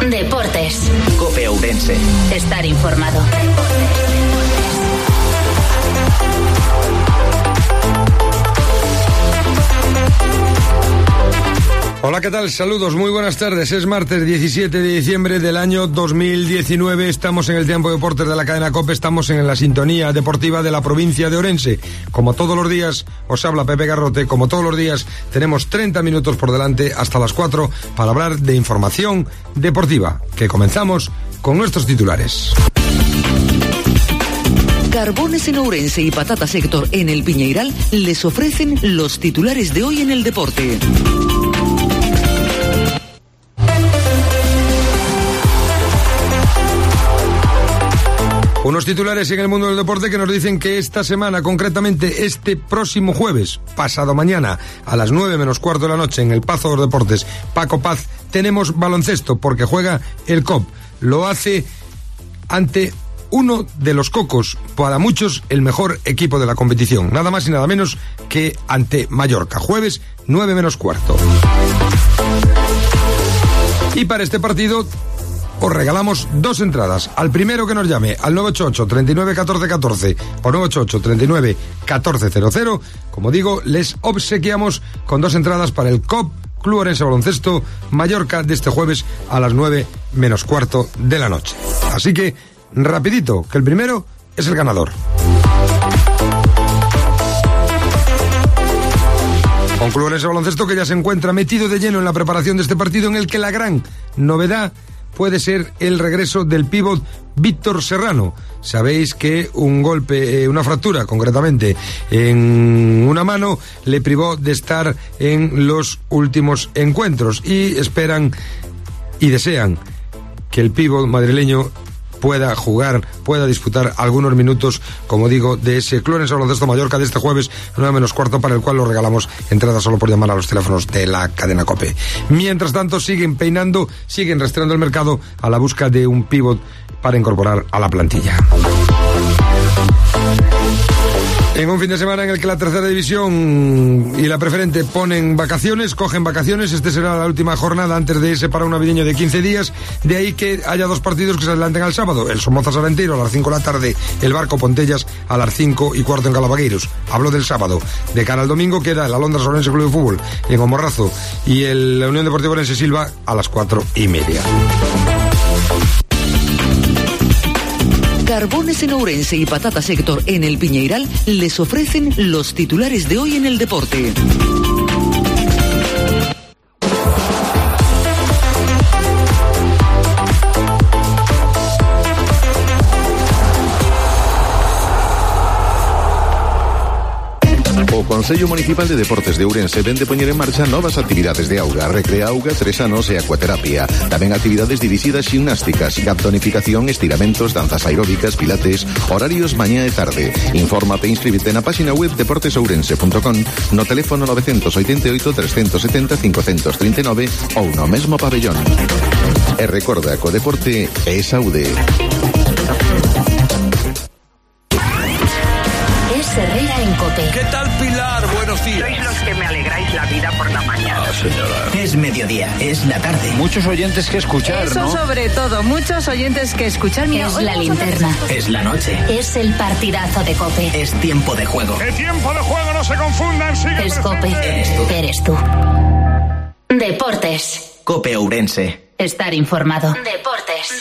Deportes. COPE Ourense. Estar informado. Hola, ¿qué tal? Saludos, muy buenas tardes. Es martes 17 de diciembre del año 2019. Estamos en el tiempo de deportes de la cadena COPE. Estamos en la sintonía deportiva de la provincia de Ourense. Como todos los días, os habla Pepe Garrote. Como todos los días, tenemos 30 minutos por delante hasta las 4 para hablar de información deportiva. Que comenzamos con nuestros titulares. Carbones en Ourense y Patatas Héctor en el Piñeiral les ofrecen los titulares de hoy en el deporte. Unos titulares en el mundo del deporte que nos dicen que esta semana, concretamente este próximo jueves, pasado mañana, a las 9 menos cuarto de la noche, en el Pazo de los Deportes, Paco Paz, tenemos baloncesto porque juega el COP. Lo hace ante uno de los cocos, para muchos el mejor equipo de la competición, nada más y nada menos que ante Mallorca, jueves 9 menos cuarto. Y para este partido os regalamos 2 entradas. Al primero que nos llame al 988 39 14 14 o 988 39 14 00, como digo, les obsequiamos con 2 entradas para el COP Club Ourense Baloncesto Mallorca de este jueves a las 9 menos cuarto de la noche. Así que, rapidito, que el primero es el ganador. Un Club Ourense Baloncesto que ya se encuentra metido de lleno en la preparación de este partido, en el que la gran novedad puede ser el regreso del pívot Víctor Serrano. Sabéis que un golpe, una fractura concretamente en una mano, le privó de estar en los últimos encuentros, y esperan y desean que el pívot madrileño pueda jugar, pueda disputar algunos minutos, como digo, de ese Club Ourense Baloncesto Mallorca de este jueves 9 menos cuarto, para el cual los regalamos entradas solo por llamar a los teléfonos de la cadena COPE. Mientras tanto, siguen rastreando el mercado a la busca de un pívot para incorporar a la plantilla. En un fin de semana en el que la tercera división y la preferente cogen vacaciones, este será la última jornada antes de ese parón navideño de 15 días, de ahí que haya 2 partidos que se adelanten al sábado, el Somozas Arenteiro a las 5 de la tarde, el Barco Pontellas a las 5 y cuarto en Calabagueiros. Hablo del sábado. De cara al domingo queda el Alondras Ourense Club de Fútbol en Omorrazo y la Unión Deportiva Ourense Silva a las 4:30. Carbones en Ourense y Patatas Héctor en el Piñeiral les ofrecen los titulares de hoy en el deporte. O Consello Municipal de Deportes de Ourense vende poñer en marcha novas actividades de auga, recrea auga, tresanos e acuaterapia. Tamén actividades dirixidas ximnásticas, tonificación, estiramentos, danzas aeróbicas, pilates, horarios mañá e tarde. Infórmate e inscríbete na página web deportesourense.com, no teléfono 988 370 539 ou no mesmo pabellón. E recorda que o deporte é saúde. Herrera en COPE. ¿Qué tal, Pilar? Buenos días. Sois los que me alegráis la vida por la mañana. Señora. Es mediodía, es la tarde. Muchos oyentes que escuchar, Eso, ¿no? sobre todo, muchos oyentes que escuchar. Mira, Es la linterna. Es la noche. Es el partidazo de COPE. Es tiempo de juego. ¡El tiempo de juego, no se confundan! Sigue Es COPE. Eres tú. Deportes. COPE Ourense. Estar informado. Deportes.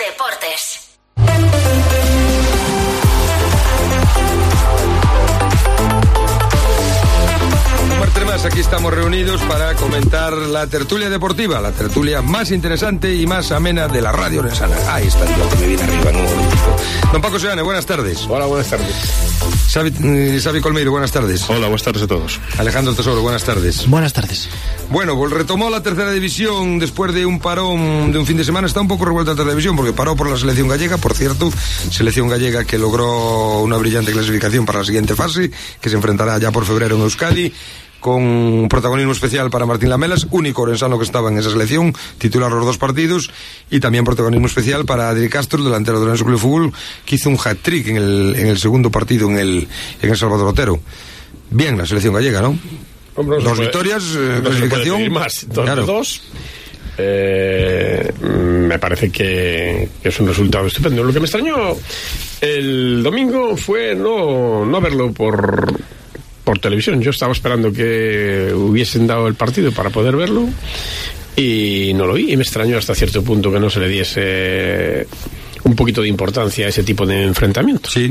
Más, aquí estamos reunidos para comentar la tertulia deportiva, la tertulia más interesante y más amena de la radio orensana. Ahí está el tío que me viene arriba en un momentito. Don Paco Seane, buenas tardes. Hola, buenas tardes. Xavi Colmeiro, buenas tardes. Hola, buenas tardes a todos. Alejandro Tesoro, buenas tardes. Buenas tardes. Bueno, pues retomó la tercera división después de un parón de un fin de semana. Está un poco revuelta la tercera división porque paró por la selección gallega, por cierto, selección gallega que logró una brillante clasificación para la siguiente fase, que se enfrentará ya por febrero en Euskadi, con protagonismo especial para Martín Lamelas, único orensano que estaba en esa selección, titular los 2 partidos, y también protagonismo especial para Adri Castro, delantero del Ourense Club de Fútbol, que hizo un hat-trick en el segundo partido en el Salvador Otero. Bien, la selección gallega, ¿no? Hombre, 2 victorias, clasificación. Más, 2. me parece que es un resultado estupendo. Lo que me extrañó el domingo fue no verlo por televisión. Yo estaba esperando que hubiesen dado el partido para poder verlo y no lo vi, y me extrañó hasta cierto punto que no se le diese un poquito de importancia a ese tipo de enfrentamientos. Sí.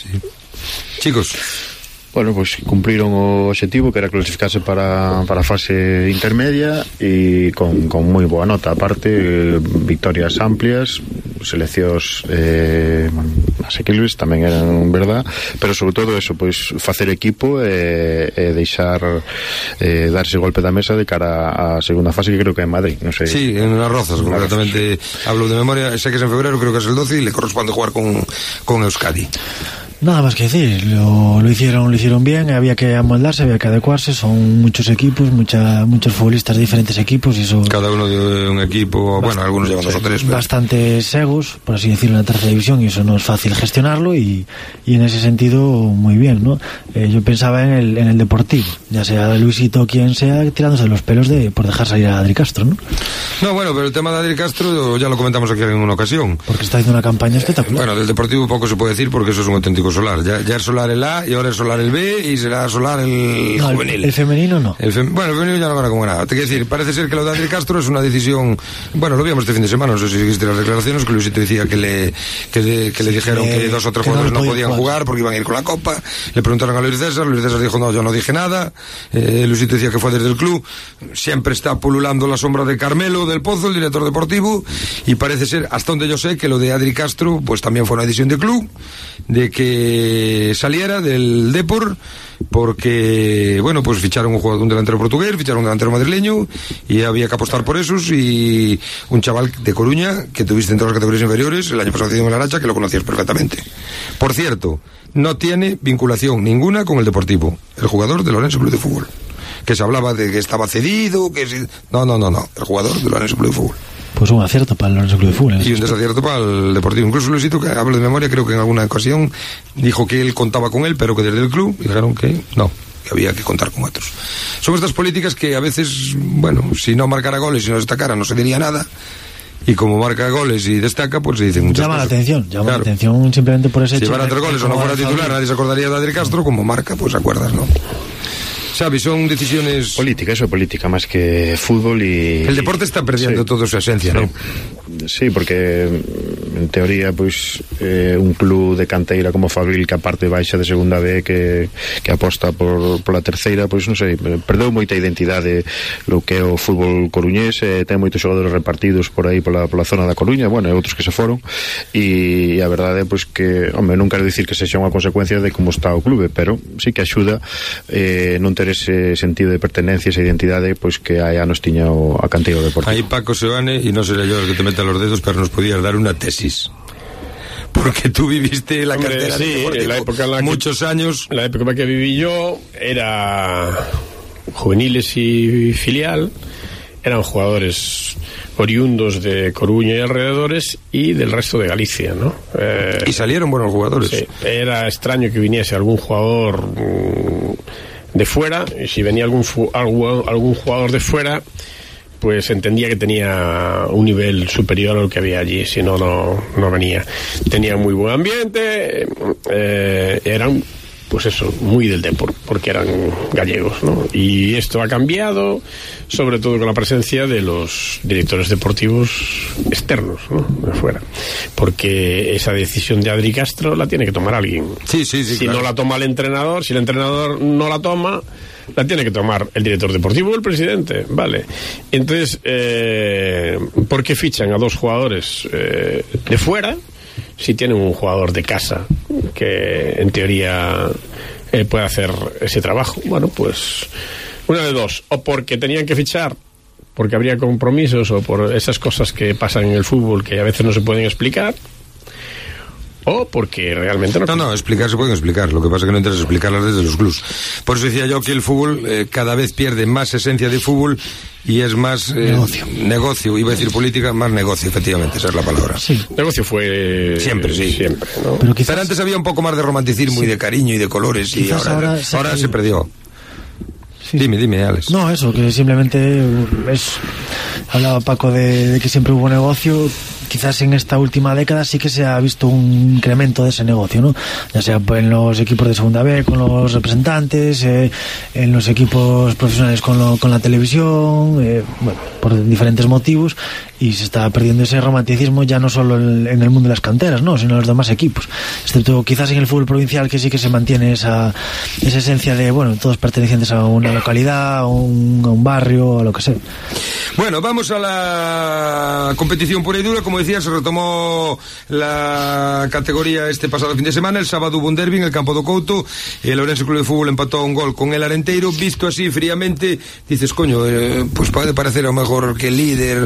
Chicos, bueno, pues cumpliron o objetivo, que era clasificarse para a fase intermedia, e con moi boa nota. Aparte, victorias amplias, seleccións asequibles tamén eran verdad, pero sobre todo eso, pois facer equipo e deixar darse golpe da mesa de cara á segunda fase, que creo que é en Madrid, non sei. Sí, en Las Rozas, concretamente, hablo de memoria, sé que es en febrero, creo que es el 12 y le corresponde jugar con Euskadi. Nada más que decir, lo hicieron bien, había que amoldarse, había que adecuarse, son muchos equipos, muchos futbolistas de diferentes equipos y eso... Cada uno de un equipo, bueno, algunos llevan 2 o 3. Pero... Bastantes egos, por así decirlo, en la tercera división, y eso no es fácil gestionarlo, y en ese sentido muy bien, ¿no? Yo pensaba en el Deportivo, ya sea Luisito o quien sea, tirándose los pelos por dejar salir a Adri Castro, ¿no? No, bueno, pero el tema de Adri Castro ya lo comentamos aquí en una ocasión. Porque está haciendo una campaña espectacular. Bueno, del Deportivo poco se puede decir porque eso es un auténtico solar. Ya es solar el A y ahora es solar el B y será solar el juvenil. El femenino no. Bueno, el femenino ya no gana como nada. Te quiero decir, parece ser que lo de Adri Castro es una decisión... Bueno, lo vimos este fin de semana, no sé si seguiste las declaraciones, que Luisito decía que le dijeron que 2 o 3 jugadores no podían jugar porque iban a ir con la Copa. Le preguntaron a Luis César dijo, no, yo no dije nada. Luisito decía que fue desde el club. Siempre está pululando la sombra de Carmelo del Pozo, el director deportivo, y parece ser, hasta donde yo sé, que lo de Adri Castro pues también fue una decisión del club, de que saliera del Depor, porque bueno, pues ficharon un delantero portugués, ficharon un delantero madrileño y había que apostar por esos, y un chaval de Coruña que tuviste entre las categorías inferiores el año pasado en el Aracha, que lo conocías perfectamente. Por cierto, no tiene vinculación ninguna con el Deportivo, el jugador del Orense Club de Fútbol, que se hablaba de que estaba cedido, que no, el jugador del Orense Club de Fútbol. Pues un acierto para el Orense Club de Fútbol. Y un desacierto para el Deportivo. Incluso Luisito, que hablo de memoria, creo que en alguna ocasión dijo que él contaba con él, pero que desde el club dijeron que no, que había que contar con otros. Son estas políticas que a veces, bueno, si no marcara goles y no destacara no se diría nada, y como marca goles y destaca, pues se dicen muchas cosas. Llama la atención simplemente por ese hecho. Si llevara 3 goles o no fuera titular, nadie se acordaría de Adri Castro. Como marca, pues acuerdas, ¿no? Xavi, son decisiones... Política, eso es política, más que fútbol y... El deporte está perdiendo toda su esencia, ¿no? Sí, porque en teoría, pues un club de canteira como Fabril, que aparte baixa de segunda B, que aposta por la terceira, pois non sei, perdeu moita identidade lo que é o fútbol coruñés, ten moitos xogadores repartidos por aí pola zona da Coruña, bueno, e outros que se foron, e a verdade é pois que, home, non quero dicir que sexa unha consecuencia de como está o clube, pero sí que axuda non ter ese sentido de pertenencia, esa identidade pois que hai anos tiña a canteira deportiva. Aí Paco Seoane, y no seré yo el que te meta los dedos, pero nos podías dar una tesis, porque tú viviste la cantera en la época en la muchos años. La época en la que viví yo era juveniles y filial, eran jugadores oriundos de Coruña y alrededores y del resto de Galicia, ¿no? Y salieron buenos jugadores. Sí, era extraño que viniese algún jugador de fuera, y si venía algún jugador de fuera, pues entendía que tenía un nivel superior a lo que había allí, si no venía. Tenía muy buen ambiente, eran, pues eso, muy del deporte, porque eran gallegos, ¿no? Y esto ha cambiado, sobre todo con la presencia de los directores deportivos externos, ¿no? De fuera. Porque esa decisión de Adri Castro la tiene que tomar alguien. Sí, si claro. No la toma el entrenador, si el entrenador no la toma, la tiene que tomar el director deportivo o el presidente, ¿vale? Entonces, ¿por qué fichan a 2 jugadores de fuera si tienen un jugador de casa que en teoría puede hacer ese trabajo? Bueno, pues una de dos: o porque tenían que fichar porque habría compromisos, o por esas cosas que pasan en el fútbol que a veces no se pueden explicar, o porque realmente no, explicar se pueden explicar, lo que pasa es que no interesa explicarlas desde los clubs. Por eso decía yo que el fútbol cada vez pierde más esencia de fútbol y es más negocio, iba a decir política, más negocio, efectivamente, esa es la palabra. Sí. Negocio fue siempre, ¿no? Pero quizás antes había un poco más de romanticismo y de cariño y de colores, y ahora se perdió. Sí. Dime, Alex. No, eso, que simplemente Hablaba Paco de que siempre hubo negocio. Quizás en esta última década sí que se ha visto un incremento de ese negocio, ¿no? Ya sea en los equipos de segunda B, con los representantes, en los equipos profesionales con la televisión, bueno, por diferentes motivos, y se está perdiendo ese romanticismo ya no solo en el mundo de las canteras, ¿no? Sino en los demás equipos, excepto quizás en el fútbol provincial, que sí que se mantiene esa esencia de, bueno, todos pertenecientes a una localidad, a un barrio, a lo que sea. Bueno, vamos a la competición pura y dura. Como decía, se retomó la categoría este pasado fin de semana. El sábado hubo un derbi en el campo do Couto. El Ourense Club de Fútbol empató un gol con el Arenteiro. Visto así fríamente, dices, coño, pues puede parecer a lo mejor que el líder,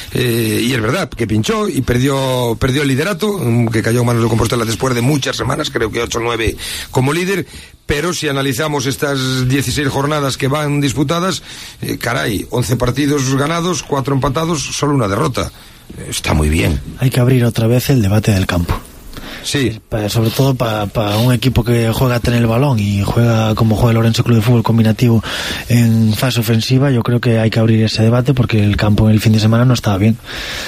y es verdad, que pinchó y perdió el liderato, que cayó en manos de Compostela después de muchas semanas, creo que 8 o 9 como líder. Pero si analizamos estas 16 jornadas que van disputadas, caray, 11 partidos ganados, 4 empatados, solo una derrota. Está muy bien. Hay que abrir otra vez el debate del campo. Sí. Sobre todo para un equipo que juega a tener el balón y juega como juega el Ourense Club de Fútbol combinativo en fase ofensiva, yo creo que hay que abrir ese debate, porque el campo en el fin de semana no estaba bien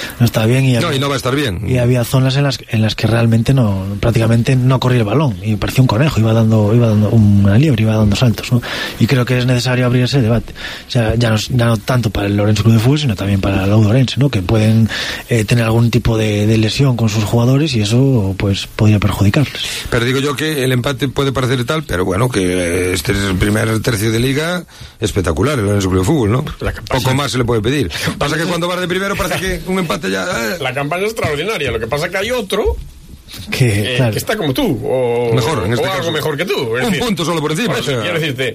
y no va a estar bien, y había zonas en las que realmente prácticamente no corría el balón y parecía un conejo, iba dando una liebre, iba dando saltos, ¿no? Y creo que es necesario abrir ese debate, o sea, ya no tanto para el Ourense Club de Fútbol, sino también para el Ourense, ¿no? Que pueden tener algún tipo de lesión con sus jugadores, y eso pues podría perjudicarles. Pero digo yo que el empate puede parecer tal, pero bueno, que este es el primer tercio de liga espectacular, el Ourense Club de Fútbol, ¿no? Poco más se le puede pedir. Pasa que cuando vas de primero parece que un empate ya... La campaña es extraordinaria, lo que pasa es que hay otro que está como tú, o mejor, en este o algo caso mejor que tú. Un punto solo por encima. Por eso, quiero decirte,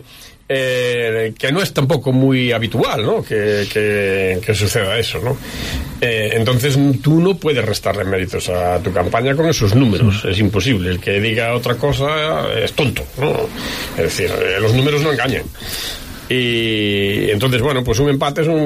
que no es tampoco muy habitual, ¿no? Que suceda eso, ¿no? Entonces tú no puedes restarle méritos a tu campaña con esos números, es imposible. El que diga otra cosa es tonto, ¿no? Es decir, los números no engañan. Y entonces, bueno, pues un empate es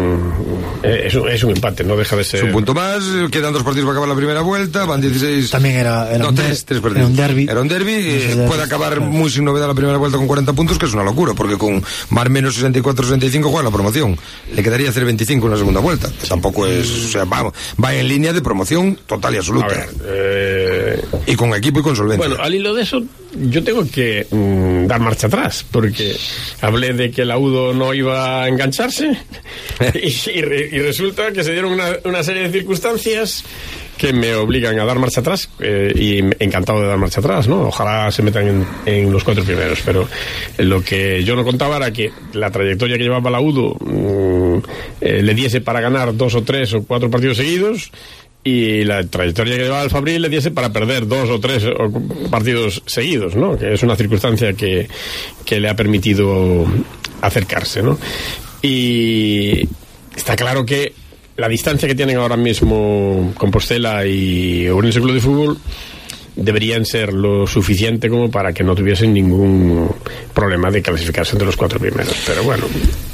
un empate, no deja de ser. Es un punto más, quedan 2 partidos para acabar la primera vuelta, van 16. También era tres partidos. Era un derbi, puede acabar muy sin novedad la primera vuelta con 40 puntos, que es una locura, porque con más menos 64-65 juega la promoción. Le quedaría hacer 25 en la segunda vuelta. Tampoco es, o sea, va en línea de promoción total y absoluta. A ver, y con equipo y con solvencia. Bueno, al hilo de eso, yo tengo que dar marcha atrás, porque hablé de que el Audo no iba a engancharse y resulta que se dieron una serie de circunstancias que me obligan a dar marcha atrás, y encantado de dar marcha atrás, ¿no? Ojalá se metan en los 4 primeros, pero lo que yo no contaba era que la trayectoria que llevaba el Audo le diese para ganar 2 o 3 o 4 partidos seguidos, y la trayectoria que llevaba el Fabril le diese para perder 2 o 3 partidos seguidos, ¿no? Que es una circunstancia que le ha permitido acercarse, ¿no? Y está claro que la distancia que tienen ahora mismo Compostela y Ourense Club de Fútbol deberían ser lo suficiente como para que no tuviesen ningún problema de clasificarse entre los 4 primeros, pero bueno.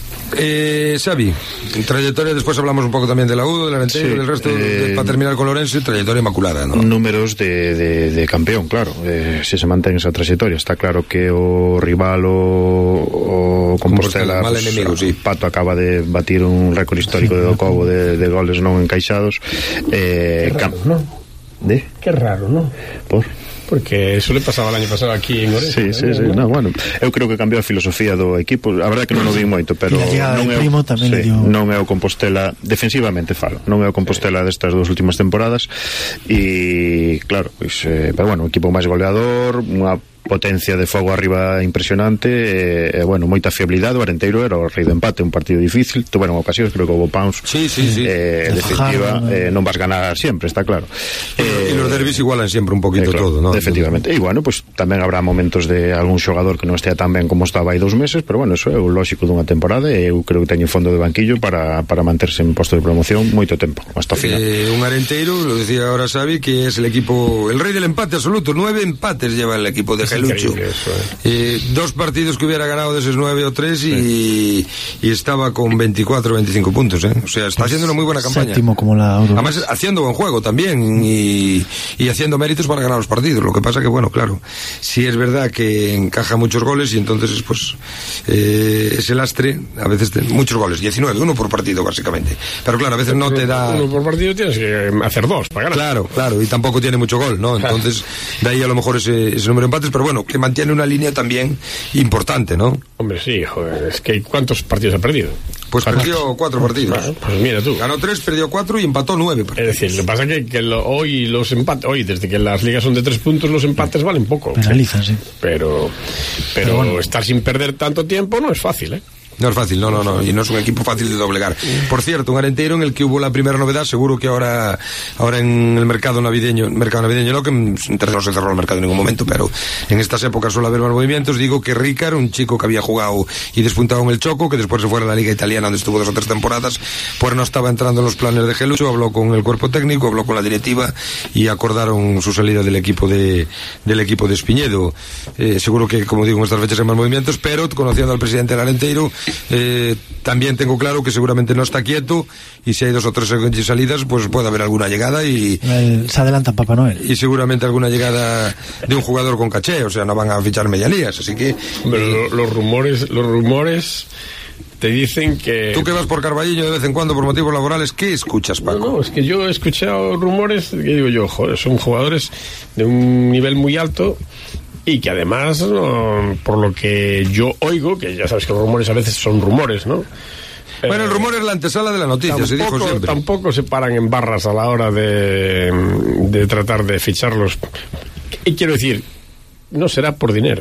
Xavi, trayectoria, después hablamos un poco también de la UDO, del Arenteiro, del resto, para terminar con Ourense, trayectoria inmaculada, ¿no? Números de campeón, claro, si se mantén esa trayectoria. Está claro que o rival o Compostela, mal enemigo, sí. Pato acaba de batir un récord histórico de Docobo de goles non encaixados. Qué raro, ¿no? Qué raro, ¿no? Porque eso le pasaba el año pasado aquí en Ourense. Sí. No, bueno, eu creo que cambiou a filosofía do equipo. A verdade é que non o vi moito, pero non é o Compostela defensivamente falo. Non é o Compostela destas 2 últimas temporadas, e claro, pois, pero bueno, o equipo máis goleador, unha potencia de fogo arriba impresionante, bueno, moita fiabilidade. O Arenteiro era o rei do empate, un partido difícil, tuveron ocasións, creo que houve Pans, definitiva, non vas ganar sempre, está claro. E los derbis igualan sempre un poquito todo, ¿no? Efectivamente, e bueno, pues tamén habrá momentos de algún xogador que non estea tan ben como estaba hai 2 meses, pero bueno, eso é o lógico dunha temporada, e eu creo que teño fondo de banquillo para manterse en posto de promoción moito tempo, hasta o final. Un Arenteiro, lo decía ahora Xavi, que es el equipo, el rey del empate absoluto, 9 empates lleva el equipo de Gelucho. Eso, 2 partidos que hubiera ganado de esos 9 o 3 y estaba con 24 o 25 puntos, ¿eh? O sea, está haciendo una muy buena campaña. Séptimo como la Euro. Además, haciendo buen juego también y haciendo méritos para ganar los partidos. Lo que pasa que, bueno, claro, sí es verdad que encaja muchos goles y entonces, pues, ese lastre, a veces muchos goles, 19, uno por partido básicamente. Pero claro, a veces no te da... Uno por partido tienes que hacer 2 para ganar. Claro, y tampoco tiene mucho gol, ¿no? Entonces, de ahí a lo mejor ese número de empates, pero bueno, que mantiene una línea también importante, ¿no? Hombre, sí, joder, es que ¿cuántos partidos ha perdido? Pues perdió 4 partidos. Bueno, pues mira tú. Ganó 3, perdió 4 y empató 9 partidos. Es decir, lo que pasa es que hoy los empates, desde que las ligas son de 3 puntos, los empates valen poco. Penalizan, sí. Pero bueno, estar sin perder tanto tiempo no es fácil, ¿eh? No es fácil, no, y no es un equipo fácil de doblegar. Por cierto, un Arenteiro en el que hubo la primera novedad, seguro que ahora en el mercado navideño no, que no se cerró el mercado en ningún momento, pero en estas épocas suele haber más movimientos. Digo que Ricard, un chico que había jugado y despuntado en el Choco, que después se fue a la Liga Italiana donde estuvo 2 o 3 temporadas, pues no estaba entrando en los planes de Gelucho, habló con el cuerpo técnico, habló con la directiva y acordaron su salida del equipo de Espiñedo. Seguro que, como digo, en estas fechas hay más movimientos, pero conociendo al presidente del Arenteiro, también tengo claro que seguramente no está quieto y si hay 2 o 3 salidas pues puede haber alguna llegada y se adelanta Papá Noel y seguramente alguna llegada de un jugador con caché, o sea, no van a fichar medianías, así que los rumores te dicen que... Tú que vas por Carballiño de vez en cuando por motivos laborales, ¿qué escuchas, Paco? No, es que yo he escuchado rumores que digo yo, joder, son jugadores de un nivel muy alto y que además, por lo que yo oigo, que ya sabes que los rumores a veces son rumores, ¿no? Bueno, el rumor es la antesala de la noticia, se dijo siempre. Tampoco se paran en barras a la hora de tratar de ficharlos. Y quiero decir, no será por dinero.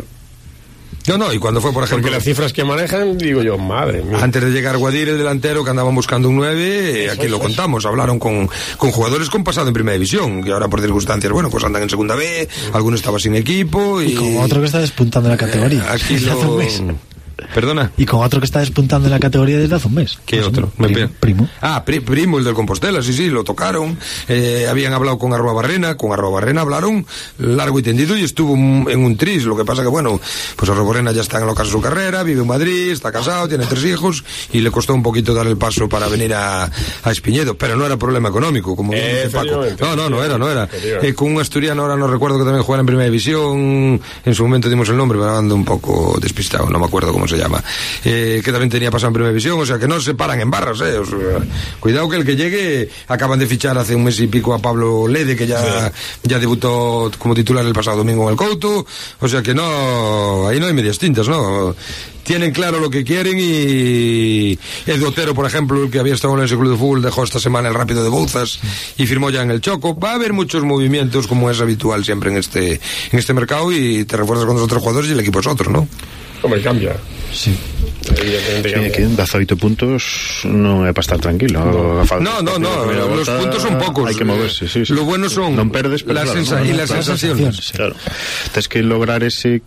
No, y cuando fue, por ejemplo... Porque las cifras que manejan, digo yo, madre mía. Antes de llegar Guadir, el delantero, que andaban buscando un 9, aquí lo contamos, hablaron con jugadores con pasado en Primera División, que ahora por circunstancias, bueno, pues andan en Segunda B, alguno estaba sin equipo y... con otro que está despuntando en la categoría. Aquí ¿Perdona? Y con otro que está despuntando en la categoría desde hace un mes. ¿Qué pues otro? Primo. Primo, el del Compostela, sí, lo tocaron. Habían hablado con Arrobarrena hablaron largo y tendido y estuvo en un tris. Lo que pasa que, bueno, pues Arrobarrena ya está en lo caso de su carrera, vive en Madrid, está casado, tiene 3 hijos y le costó un poquito dar el paso para venir a Espiñedo, pero no era problema económico, como dice Paco. No era. Con un asturiano, ahora no recuerdo, que también jugara en Primera División, en su momento dimos el nombre, pero ando un poco despistado, no me acuerdo cómo se llama, que también tenía pasado en Primera División, o sea que no se paran en barras, o sea, cuidado que el que llegue, acaban de fichar hace un mes y pico a Pablo Lede, que ya debutó como titular el pasado domingo en el Couto, o sea que no, ahí no hay medias tintas, ¿no? Tienen claro lo que quieren y Edu Otero, por ejemplo, el que había estado en ese club de fútbol, dejó esta semana el Rápido de Bouzas y firmó ya en el Choco. Va a haber muchos movimientos, como es habitual siempre en este mercado, y te refuerzas con los otros jugadores y el equipo es otro, ¿no? Hombre, cambia. Sí. Que 18 puntos non é para estar tranquilo. No, los puntos son pocos. Hai que moverse, sí. Lo bueno son non perdes, pero las sensaciones. Sí. Claro. Tens que lograr ese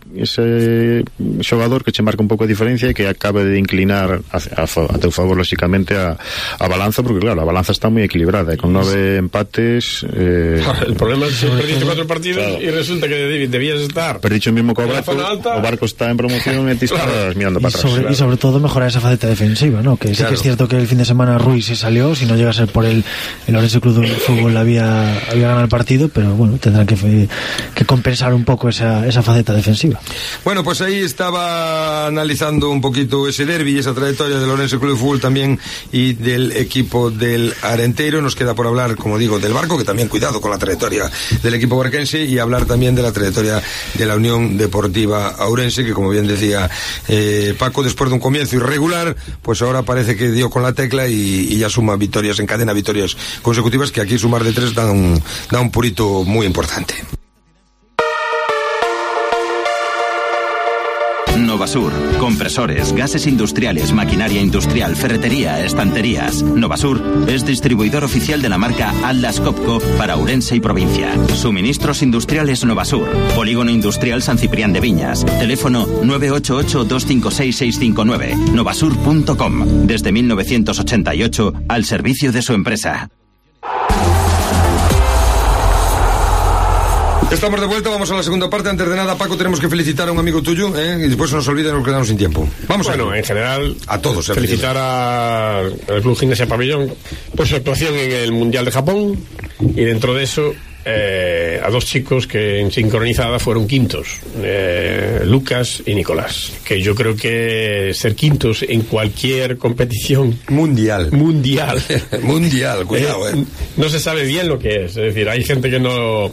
xogador que che marca un pouco de diferencia e que acabe de inclinar a teu favor, lógicamente, a balanza, porque claro, a balanza está moi equilibrada, con 9 empates. El problema es que perdiste 4 partidos y resulta que debías estar. Perdiste o mismo co o Barco está en promoción e ti estás mirando para atrás. Y sobre todo mejorar esa faceta defensiva, ¿no? Que sí que es cierto que el fin de semana Ruiz se salió, si no llega a ser por el Orense Club de Fútbol había ganado el partido, pero bueno, tendrán que compensar un poco esa faceta defensiva. Bueno, pues ahí estaba analizando un poquito ese derbi y esa trayectoria del Orense Club de Fútbol también y del equipo del Arenteiro. Nos queda por hablar, como digo, del Barco, que también cuidado con la trayectoria del equipo barquense, y hablar también de la trayectoria de la Unión Deportiva Ourense, que como bien decía Paco, después de un comienzo irregular, pues ahora parece que dio con la tecla y ya suma victorias, encadena victorias consecutivas, que aquí sumar de 3 da un purito muy importante. Novasur, compresores, gases industriales, maquinaria industrial, ferretería, estanterías. Novasur es distribuidor oficial de la marca Atlas Copco para Ourense y provincia. Suministros industriales Novasur. Polígono Industrial San Ciprián de Viñas. Teléfono 988-256-659. Novasur.com. Desde 1988 al servicio de su empresa. Estamos de vuelta, vamos a la segunda parte. Antes de nada, Paco, tenemos que felicitar a un amigo tuyo, y después se nos olvida y nos quedamos sin tiempo. Vamos en general, a todos. Felicitar al Club Gimnasia Pabellón por su actuación en el Mundial de Japón, y dentro de eso a dos chicos que en sincronizada fueron quintos, Lucas y Nicolás, que yo creo que ser quintos en cualquier competición mundial, cuidado, no se sabe bien lo que es decir, hay gente que no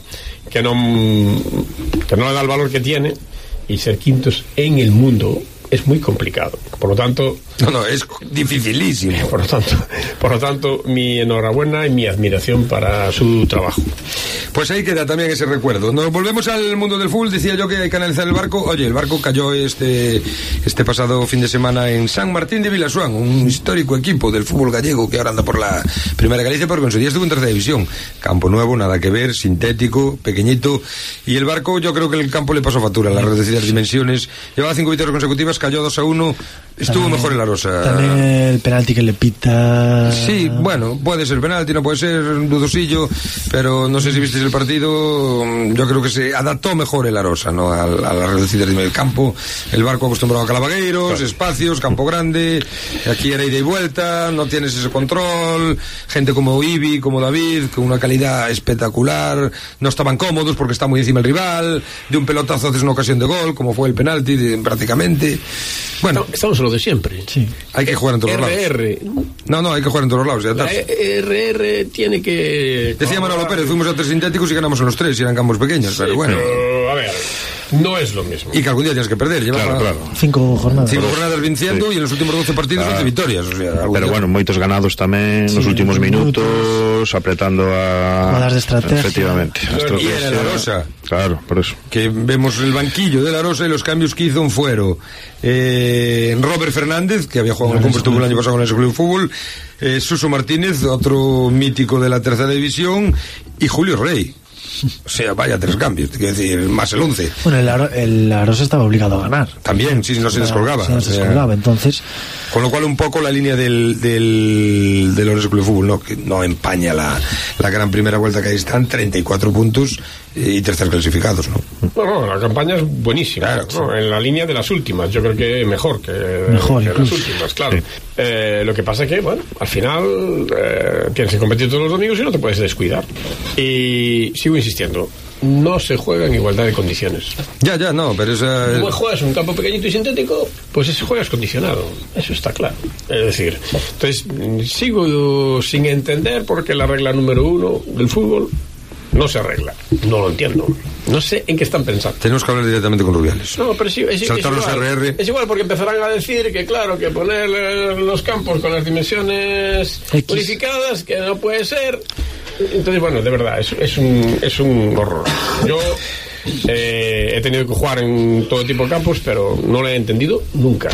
le da el valor que tiene, y ser quintos en el mundo es muy complicado. Por lo tanto, es dificilísimo. Por lo tanto, mi enhorabuena y mi admiración para su trabajo. Pues ahí queda también ese recuerdo. Nos volvemos al mundo del fútbol. Decía yo que hay que analizar el Barco. Oye, el Barco cayó este pasado fin de semana en San Martín de Vilasoán, un histórico equipo del fútbol gallego que ahora anda por la Primera Galicia, porque en su día estuvo en tercera división. Campo nuevo, nada que ver, sintético, pequeñito. Y el Barco, yo creo que el campo le pasó factura, las reducidas dimensiones. Llevaba 5 victorias consecutivas, cayó 2-1. Estuvo también mejor el Arosa. También el penalti que le pita. Sí, bueno, puede ser penalti, no puede ser dudosillo, pero no sé si visteis el partido. Yo creo que se adaptó mejor el Arosa, ¿no? A la reducida del campo. El Barco acostumbrado a calavagueiros, espacios, campo grande. Aquí era ida y vuelta, no tienes ese control. Gente como Ibi, como David, con una calidad espectacular. No estaban cómodos porque está muy encima el rival. De un pelotazo haces una ocasión de gol, como fue el penalti, prácticamente. Bueno, estamos en lo de siempre. Sí. Hay que jugar en todos los lados. No, hay que jugar en todos los lados. La RR tiene que... Decía Manolo Pérez, fuimos a 3 sintéticos y ganamos en los 3, y eran campos pequeños, pero bueno. Pero, a ver, no es lo mismo. Y que algún día tienes que perder. Claro. 5 jornadas. 5 jornadas venciendo, y en los últimos 12 partidos 11 victorias. O sea, pero bueno, moitos ganados tamén nos últimos minutos, apretando a... Jugadas de estrategia. Efectivamente. Y era la Arosa. Claro, por eso. Que vemos el banquillo de la Arosa y los cambios que hizo en Fuero. Robert Fernández, que había jugado en el Cumbres, estuvo el año pasado con el Club de Fútbol. Suso Martínez, otro mítico de la tercera división. Y Julio Rey. O sea, vaya 3 cambios, quiero decir, más el 11. Bueno, el Arosa estaba obligado a ganar. También, sí, no se descolgaba. Sí, no se descolgaba, entonces... Con lo cual un poco la línea del Orense Club de Fútbol, ¿no? Que no empaña la gran primera vuelta, que ahí están 34 puntos y 3 clasificados, ¿no? No, la campaña es buenísima, claro, ¿no? En la línea de las últimas, yo creo que mejor que las últimas, claro. Sí. Lo que pasa es que, bueno, al final tienes que competir todos los domingos y no te puedes descuidar. Y sigo insistiendo, no se juega en igualdad de condiciones. Ya, no, pero esa... Como juegas un campo pequeñito y sintético, pues ese juegas condicionado, eso está claro. Es decir, entonces sigo sin entender por qué la regla número 1 del fútbol no se arregla. No lo entiendo. No sé en qué están pensando. Tenemos que hablar directamente con Rubiales. No, pero sí, es igual. Es igual, porque empezarán a decir que, claro, que poner los campos con las dimensiones unificadas, que no puede ser. Entonces, bueno, de verdad, es un horror. Yo he tenido que jugar en todo tipo de campos, pero no lo he entendido nunca.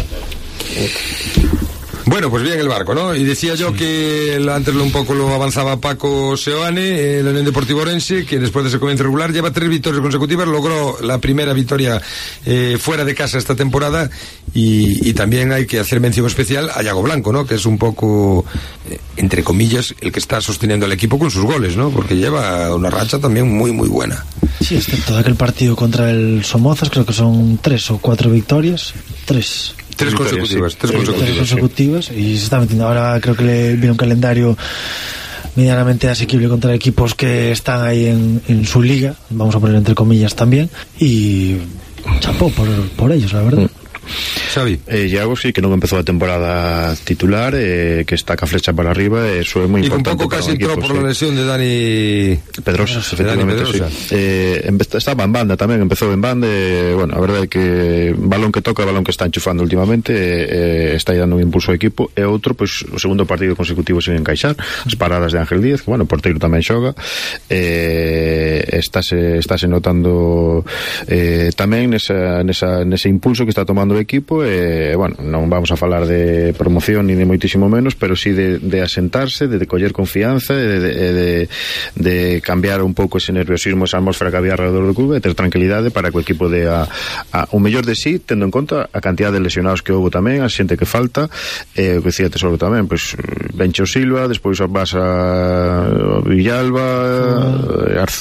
Bueno, pues bien el Barco, ¿no? Y decía yo que antes un poco lo avanzaba Paco Seoane, el Unión Deportivo Orense, que después de ese comienzo regular lleva 3 victorias consecutivas, logró la primera victoria fuera de casa esta temporada, y también hay que hacer mención especial a Iago Blanco, ¿no? Que es un poco, entre comillas, el que está sosteniendo al equipo con sus goles, ¿no? Porque lleva una racha también muy, muy buena. Sí, excepto aquel partido contra el Somozas, creo que son 3 o 4 victorias. 3 consecutivas, y se está metiendo. Ahora creo que le viene un calendario medianamente asequible contra equipos que están ahí en su liga, vamos a poner entre comillas también, y chapó por ellos, la verdad. Xavi. Iago sí, que non empezou a temporada titular, que está ca flecha para arriba, eso é moi importante. E un pouco casi entrou por la lesión de Dani Pedrosa, efectivamente, sí. Estaba en banda tamén, empezou en banda, bueno, a verdade é que balón que toca, balón que está enchufando últimamente, está dando un impulso ao equipo, e outro, pois, o segundo partido consecutivo sin encaixar, as paradas de Ángel Díaz, que, bueno, o porteiro tamén xoga, estáse notando tamén nese impulso que está tomando o equipo, bueno, non vamos a falar de promoción ni de moitísimo menos, pero sí de asentarse, de coller confianza, de cambiar un pouco ese nerviosismo, esa atmósfera que había alrededor do clube, e ter tranquilidade para que o equipo dé o mellor de sí, tendo en conta a cantidad de lesionados que houve tamén, a xente que falta, o que decía Tesoro tamén, pois Bencho Silva, despois vas a Villalba, Arzúa,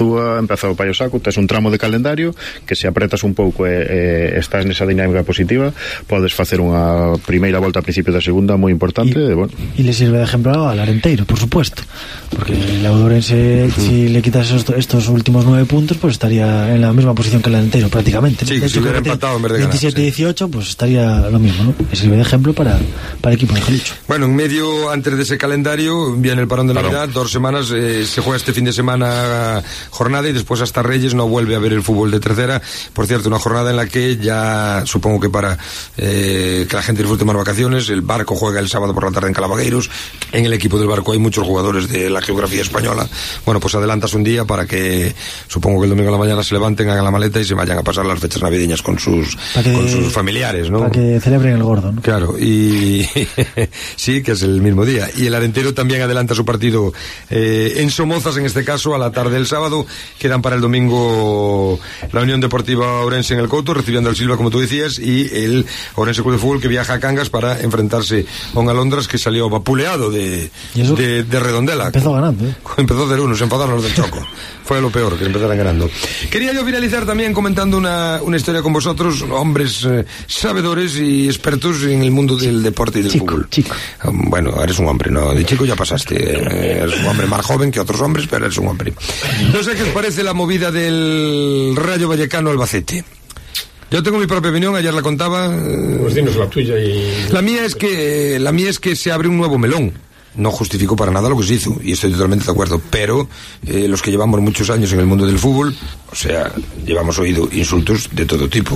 empeza o Paio Saco, tes un tramo de calendario que se apretas un pouco e estás nesa dinámica positiva, podes facer unha primeira volta a principio da segunda moi importante, bueno. Y le sirve de ejemplo al Arenteiro, por supuesto, porque el Ourense, si le quitas estos últimos 9 puntos, pues estaría en la misma posición que el Arenteiro prácticamente. Sí, que si hubiera empatado en vez de 27-18, pues estaría lo mismo, ¿no? Le sirve de ejemplo para el equipo de Jalicho. Bueno, en medio, antes de ese calendario, viene el parón de Navidad, 2 semanas, se juega este fin de semana jornada y después hasta Reyes no vuelve a ver el fútbol de tercera. Por cierto, una jornada en la que ya, supongo que para que la gente disfrute más vacaciones, el Barco juega el sábado por la tarde en Calabagueiros. En el equipo del Barco hay muchos jugadores de la geografía española. Bueno, pues adelantas un día para que, supongo que el domingo a la mañana se levanten, hagan la maleta y se vayan a pasar las fechas navideñas con sus familiares, ¿no? Para que celebren el gordo, ¿no? Claro, y sí, que es el mismo día. Y el Arenteiro también adelanta su partido en Somozas, en este caso, a la tarde del sábado. Quedan para el domingo la Unión Deportiva Ourense en el Couto, recibiendo al Silva, como tú decías, y el Ourense Club de Fútbol, que viaja a Cangas para enfrentarse a un Alondras que salió vapuleado de Redondela. Empezó ganando, Empezó 0-1, se enfadaron los del Choco. Fue lo peor, que empezaran ganando. Quería yo finalizar también comentando una historia con vosotros, hombres sabedores y expertos en el mundo del deporte y del fútbol. Chico. Bueno, eres un hombre, ¿no? De chico ya pasaste. Eres un hombre más joven que otros hombres, pero eres un hombre. No sé qué os parece la movida del Rayo Vallecano Albacete. Yo tengo mi propia opinión, ayer la contaba. Pues dinos la tuya y... La mía es que se abre un nuevo melón. No justifico para nada lo que se hizo, y estoy totalmente de acuerdo, pero los que llevamos muchos años en el mundo del fútbol, o sea, llevamos oído insultos de todo tipo,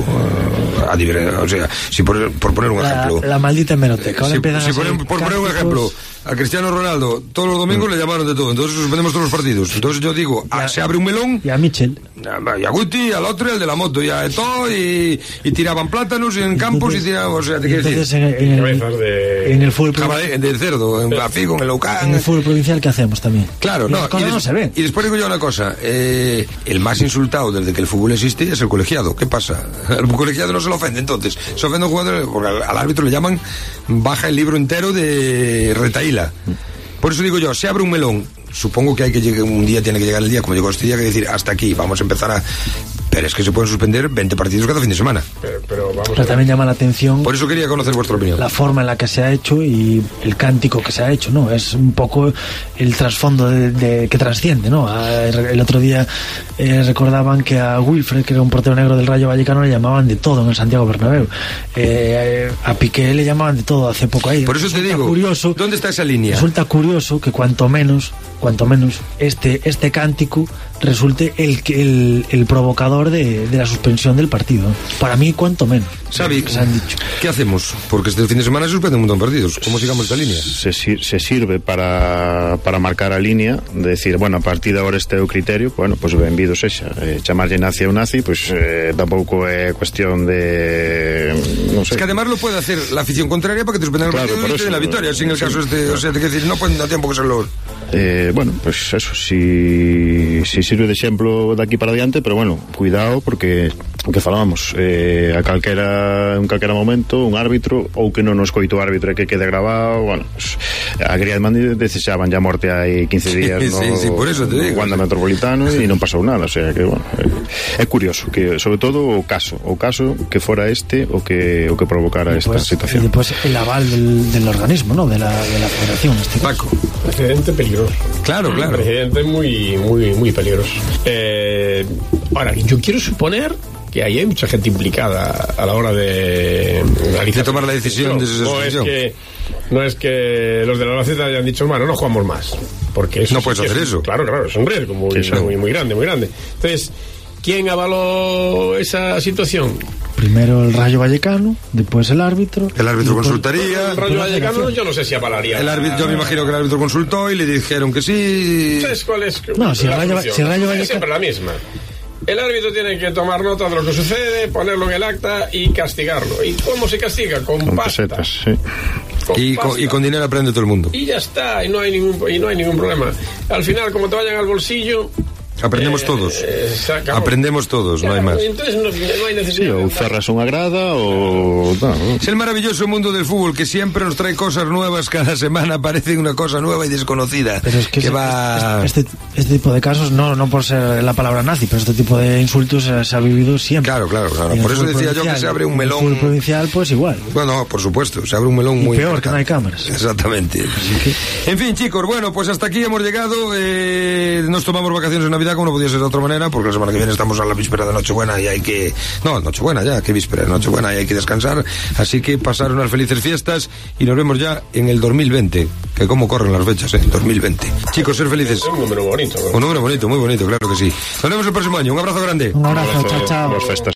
o sea, si por poner un ejemplo, la maldita hemeroteca. Por poner un ejemplo, a Cristiano Ronaldo todos los domingos le llamaron de todo, entonces suspendemos todos los partidos. Entonces yo digo, se abre un melón, y a Michel, y a Guti, al otro, el de la moto, y a Eto'o, y tiraban plátanos en campos, y tiraban, o sea, te quiero decir, en el fútbol de cerdo, en Brasil, en el Leucán. En el fútbol provincial, ¿qué hacemos también? Claro, no se ve. Y después digo yo una cosa, el más insultado desde que el fútbol existe es el colegiado. ¿Qué pasa? El colegiado no se lo ofende, entonces se ofende a un jugador, porque al árbitro le llaman baja el libro entero de retaíla. Por eso digo yo, se abre un melón. Supongo que un día tiene que llegar el día, como llegó este día, que decir, hasta aquí, vamos a empezar a... Pero es que se pueden suspender 20 partidos cada fin de semana. Pero también llama la atención... Por eso quería conocer vuestra opinión. La forma en la que se ha hecho y el cántico que se ha hecho, ¿no? Es un poco el trasfondo que trasciende, ¿no? El otro día recordaban que a Wilfred, que era un portero negro del Rayo Vallecano, le llamaban de todo en el Santiago Bernabéu. A Piqué le llamaban de todo hace poco ahí. Por eso te digo, curioso, ¿dónde está esa línea? Resulta curioso que cuanto menos este cántico resulte el provocador de la suspensión del partido. Para mí, cuanto menos. Xavi, ¿qué hacemos? Porque este fin de semana se suspenden un montón de partidos. ¿Cómo sigamos esta línea? Se sirve para marcar a línea, de decir, bueno, a partir de ahora este é o criterio, bueno, pues benvido sexa. Chamarlle nazi a un nazi, pues tampouco é cuestión de... no sé. Es que además lo puede hacer la afición contraria para que te suspendan el partido y te den la victoria, sin el caso este, o sea, te quiero decir, no pueden dar tiempo que ser los... Bueno, pues eso, si sirve de exemplo de aquí para adiante, pero bueno, cuidado, porque o que falábamos, en calquera momento un árbitro, ou que non nos coito o árbitro e que quede grabado, bueno, pues, a Griezmann desexaban ya morte hai 15 días sí, por eso te digo, Wanda Metropolitano e non pasou nada, o sea que, bueno, é curioso que, sobre todo, o caso que fora este o que provocara esta situación. E depois el aval del organismo, ¿no? de la federación, este Paco. Precedente peligroso. Claro. Precedente muy, muy, muy peligroso. Ahora, yo quiero suponer que ahí hay mucha gente implicada a la hora de tomar la decisión de su suspensión. No es que los de la Albacete hayan dicho, hermano, no jugamos más, porque eso no puedes hacer eso. Claro, es un riesgo muy grande. Entonces, ¿quién avaló esa situación? Primero el Rayo Vallecano, después el árbitro. El árbitro consultaría. El Rayo Vallecano yo no sé si avalaría. Yo me imagino que el árbitro consultó y le dijeron que sí. ¿Sabes cuál es? No, si el Rayo Vallecano... Es siempre la misma. El árbitro tiene que tomar nota de lo que sucede, ponerlo en el acta y castigarlo. ¿Y cómo se castiga? Con pasta. Pesetas, sí. Y con dinero aprende todo el mundo. Y ya está, y no hay ningún problema. Al final, como te vayan al bolsillo, Aprendemos todos. Aprendemos todos, no hay más. Entonces no hay necesidad. Sí, o cerras unha grada o... Es el maravilloso mundo del fútbol que siempre nos trae cosas nuevas cada semana, aparece una cosa nueva y desconocida. Pero es que va... este tipo de casos, no por ser la palabra nazi, pero este tipo de insultos se ha vivido siempre. Claro. Por eso decía yo que se abre un melón. En el fútbol provincial, pues igual. Bueno, por supuesto, se abre un melón muy peor, importante. que no hay cámaras. Exactamente. En fin, chicos, bueno, pues hasta aquí hemos llegado. Nos tomamos vacaciones en Navidad, como no podía ser de otra manera, porque la semana que viene estamos a la víspera de Nochebuena y hay que... No, Nochebuena ya, que víspera, Nochebuena y hay que descansar. Así que pasar unas felices fiestas y nos vemos ya en el 2020. Que cómo corren las fechas, 2020. Chicos, ser felices. Un número bonito. Un número bonito, muy bonito, claro que sí. Nos vemos el próximo año. Un abrazo grande. Un abrazo, chao. Buenas festas.